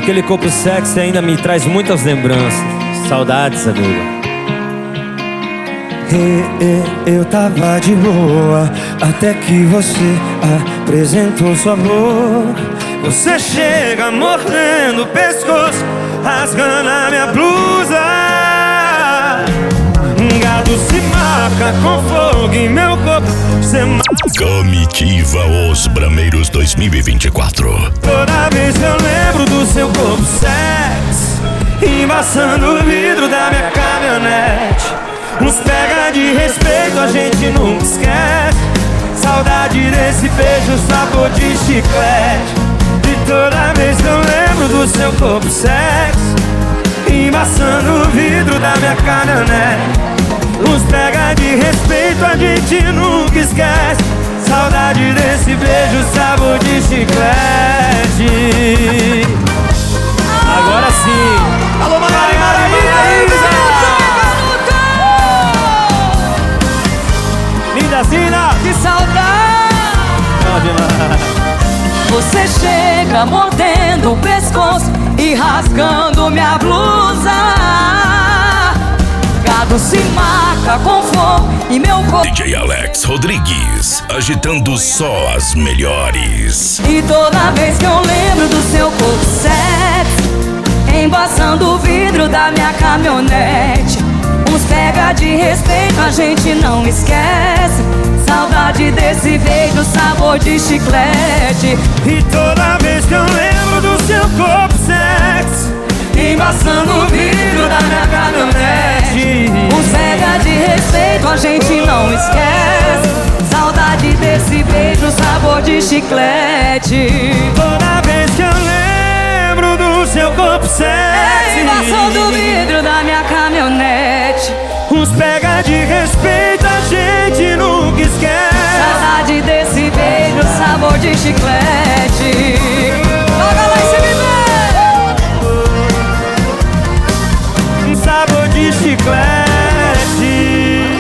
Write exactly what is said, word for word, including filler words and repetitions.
Aquele corpo sexy ainda me traz muitas lembranças. Saudades, amigo. E, e, eu tava de boa até que você apresentou sua boca. Você chega mordendo o pescoço, rasgando a minha blusa. Gado se marca com fogo em meu corpo. Você Comitiva Os Brameiros dois mil e vinte e quatro. Toda vez eu lembro do seu corpo sexy, embaçando o vidro da minha caminhonete. Uns pega de respeito, a gente nunca esquece. Saudade desse beijo, sabor de chiclete. E toda vez que eu lembro do seu corpo sexy, embaçando o vidro da minha caminhonete. Uns pega de respeito, a gente nunca esquece. Saudade desse beijo, sabor de chiclete. Agora sim. Alô, Maraí, Maraí, Linda Zina. Que saudade! Você chega mordendo o pescoço e rasgando minha blusa. Gado se marca com fogo e meu corpo. D J Alex Rodrigues, agitando só as melhores. E toda vez que eu lembro do seu corpo sexy, embaçando o vidro da minha caminhonete. Uns pega de respeito, a gente não esquece. Saudade desse beijo, sabor de chiclete. E toda vez que eu lembro do seu corpo sexy, embaçando o vidro da minha caminhonete. Uns pega de respeito, a gente não esquece. Saudade desse beijo, sabor de chiclete. toda vez que eu lembro do seu corpo sexy, Embaçando o vidro da minha caminhonete. uns pega de respeito, a gente nunca esquece. Saudade desse beijo, sabor de chiclete.